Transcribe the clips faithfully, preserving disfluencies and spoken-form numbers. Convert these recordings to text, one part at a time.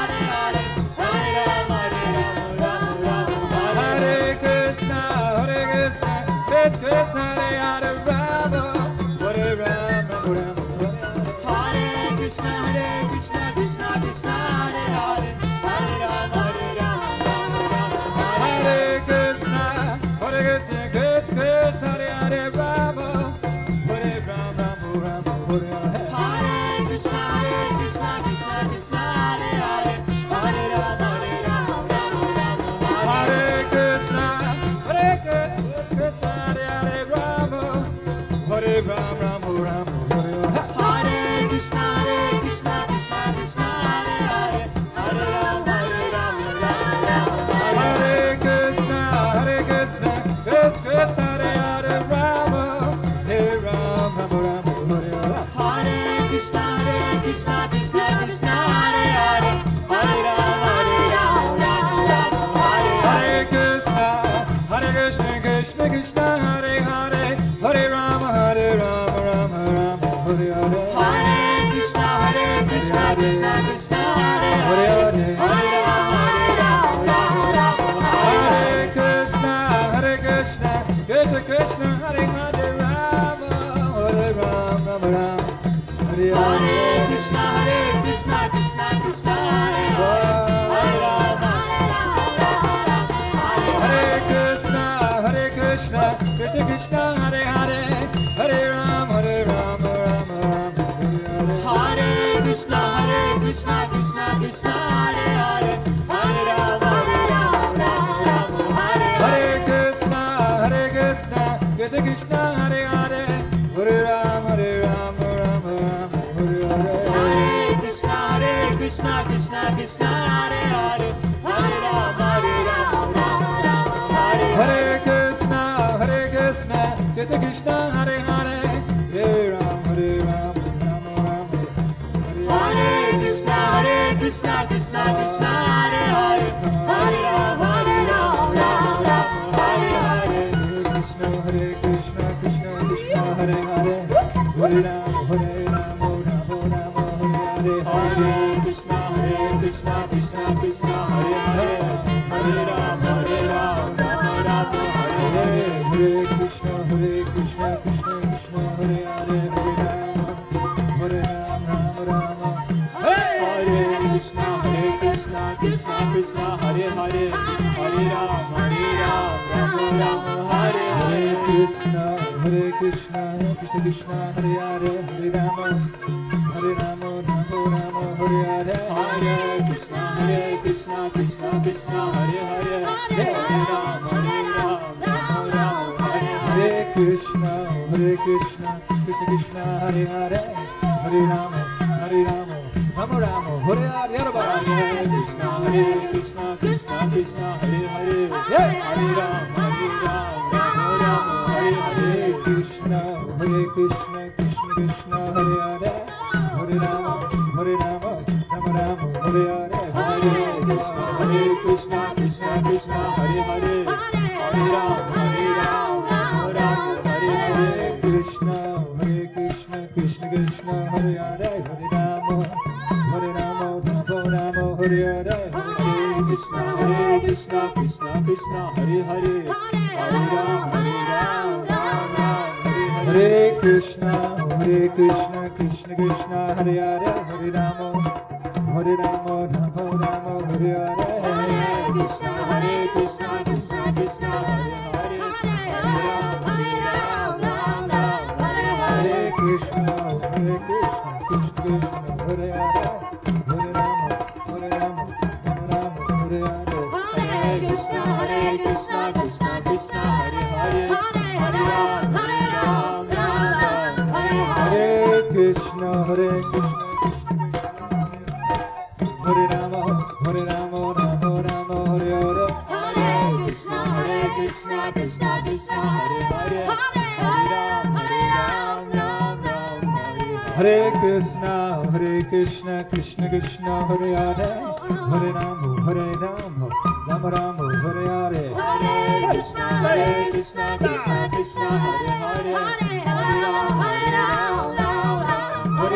Hare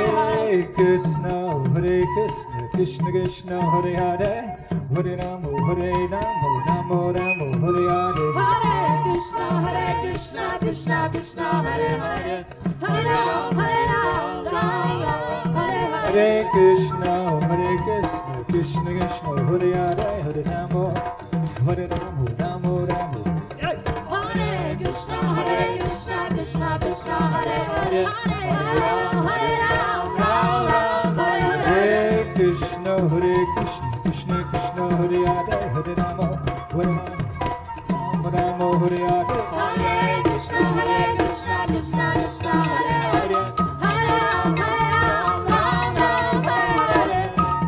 Hare Krishna, Hare Krishna, Krishna Krishna, Hare Hare, Hare Rama, Hare Rama, Rama Rama, Hare Hare. Hare Krishna, Hare Krishna, Krishna Krishna, Hare Hare, Hare Rama, Hare Rama, Rama Rama, Hare Hare. Hare Krishna, Hare Krishna, Krishna Krishna, Hare Hare, Hare Rama, Hare Rama, Rama Rama. Hare Krishna, Hare Krishna, Krishna Krishna, Hare Hare, Hare Rama, Hare Rama, Rama Rama, Hare Hare. Hare Krishna, Hare Krishna, Krishna Krishna, Hare Hare, Hare Rama, Hare Rama, Rama Hare Hare. Hare Krishna, Hare Krishna, Krishna Krishna, Hare Hare, Hare Rama, Hare Rama, Rama Rama, Hare Hare.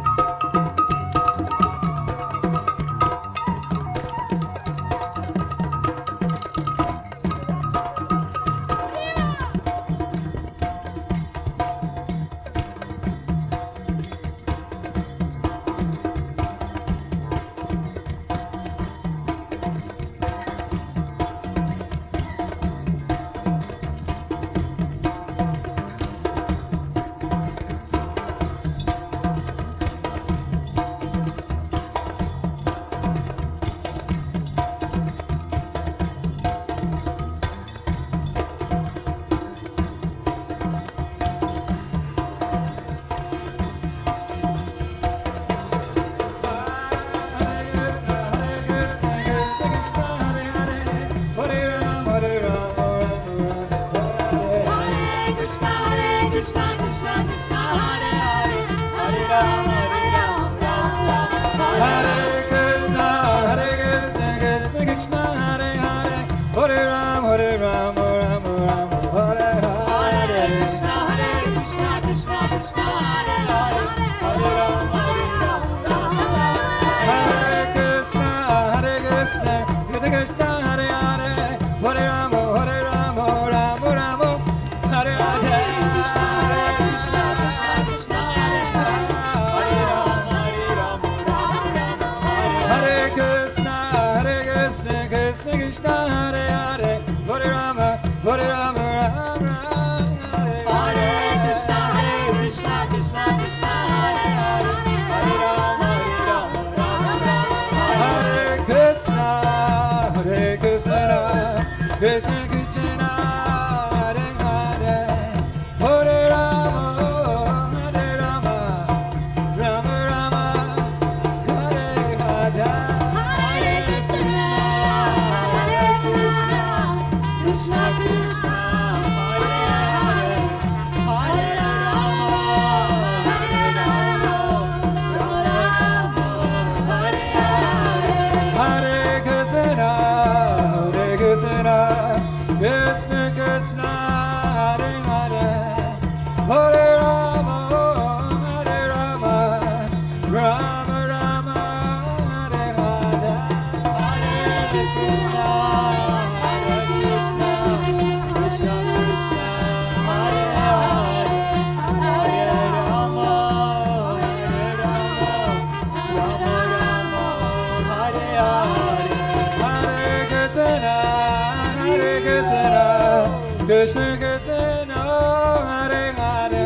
Krishna Krishna Hare Hare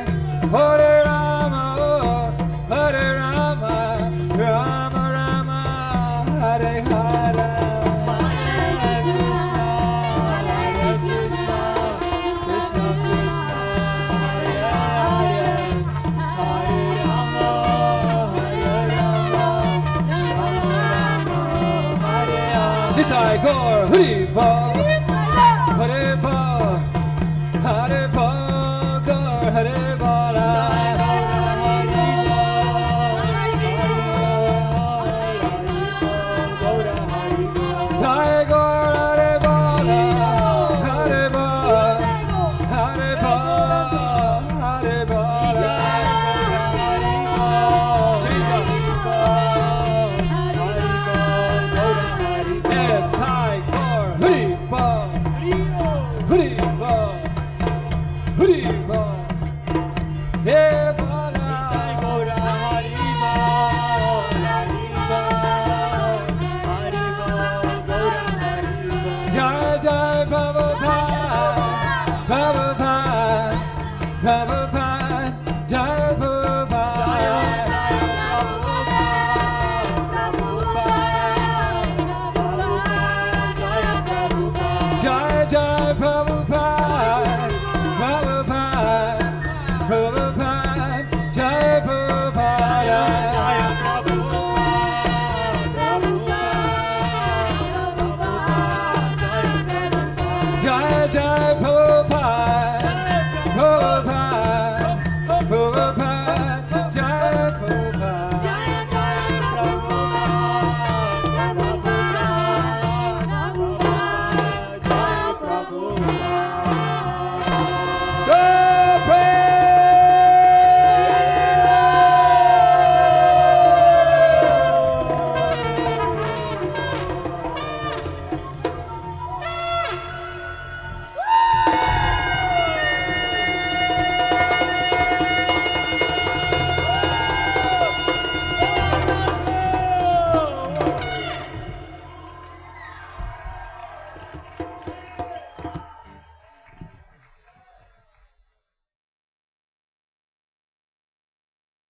Hare Rama Hare Rama Rama Rama Hare Hare Hare Krishna Hare Krishna Krishna Krishna Hare Hare Hare Rama Hare Rama Rama Rama Hare Hare Nitai Gaur Hari Bol